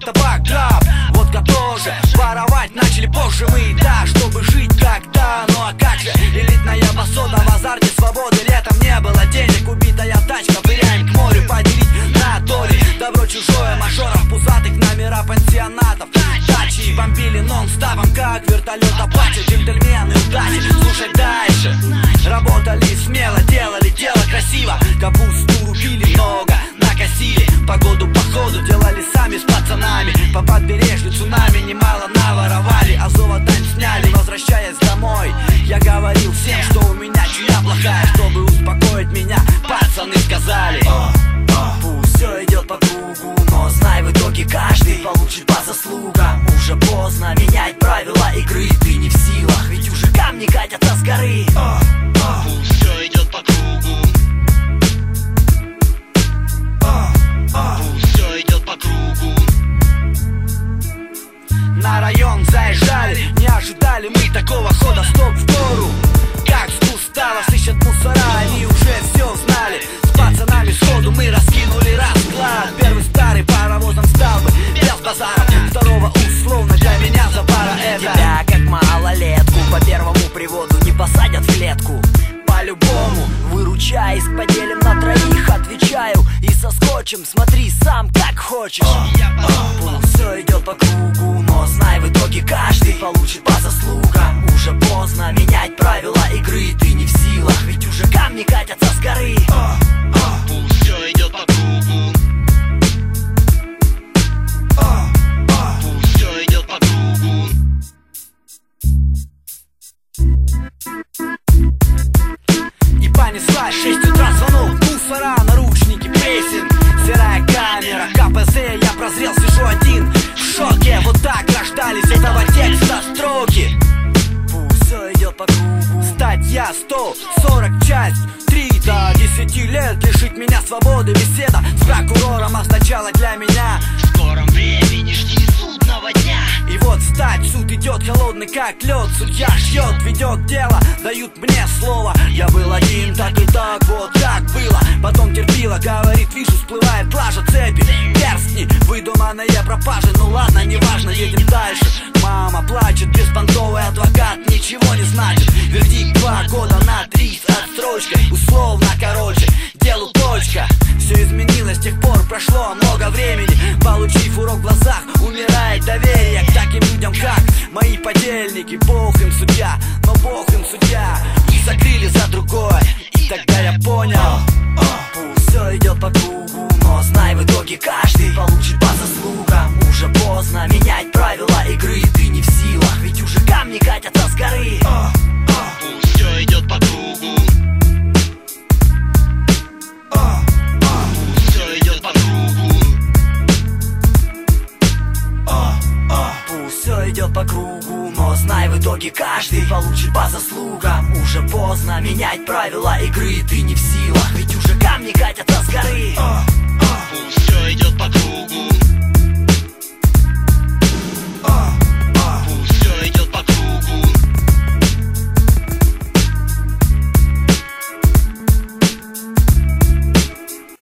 табак, граб, водка тоже. Воровать начали позже мы, да, чтобы жить тогда. Ну а как же, элитная басода в азарте свободы. Летом не было денег, убитая тачка, пыряем к морю, поделить на доли. Добро чужое, мажоров, пузатых, номера пансионатов. Дачи бомбили нон-стопом, как вертолет Апачи. Джентльмены, удачи, слушай дальше. Работали смело, делали дело красиво. Капусту рубили много, накосили. Погоду походу делали сами с пацанами. По побережью цунами немало наворовали, а золотань сняли, возвращаясь домой. Я говорил всем, что у меня чуя плохая. Чтобы успокоить меня, пацаны сказали: пусть все идет по кругу, но знай, в итоге каждый получит по заслугам. Уже поздно менять правила игры, ты не в силах, ведь уже камни катятся с горы. Пусть все идет по кругу. Пусть все идет по кругу. На район заезжали, не ожидали мы такого хода. Стоп в гору, как с кустава сыщут мусора. Они уже все знали, с пацанами сходу мы раскинули расклад. Первый старый паровозом стал бы без базара, второго условно для меня за пара это. Тебя как малолетку по первому приводу не посадят в клетку. По-любому выручай, поделим на троих, отвечаю. И соскочим, смотри сам как хочешь. Пусть все идет по кругу, но знай, в итоге каждый получит по заслугам. Уже поздно менять правила игры, ты не в силах, ведь уже камни катятся с горы. Пусть все идет по кругу. Пусть все идет по кругу. И понеслась, 6 утра звонок, мусора, наручники, прессинг. Серая камера, КПЗ, я прозрел, сижу один в шоке. Вот так рождались этого текста строки. Пусть все идет по кругу. Статья 140, часть 3. До 10 лет лишить меня свободы. Беседа с прокурором означала для меня: в скором времени жди судного дня. и вот встать, суд идет холодный как лед. Судья ждет, ведет дело, дают мне слово. Я был один, так и так, вот как было. Потом терпила, говорит, вижу, всплывает лажа, цепи, перстни, выдуманные пропажи. Ну ладно, неважно, едем дальше. Мама плачет, беспонтовый адвокат ничего не значит. Вердикт 2 года на 3 с отсрочкой. Условно, короче, делу точка. Все изменилось с тех пор, прошло много времени. Получив урок в глазах, умирает доверие к таким людям, как мои подельники. Бог им судья, но Бог им судья. Их закрыли за другое, и тогда я понял: пусть все идет по кругу, но знай, в итоге каждый получит по заслугам. Уже поздно менять правила игры, ты не в силах, ведь уже камни катятся с горы. Пусть все идет по кругу. Пусть все идет по кругу. Пусть все идет по кругу, но знай, в итоге каждый получит по заслугам. Уже поздно менять правила игры, ты не в силах, ведь уже камни катятся с горы. Пусть все идет по кругу.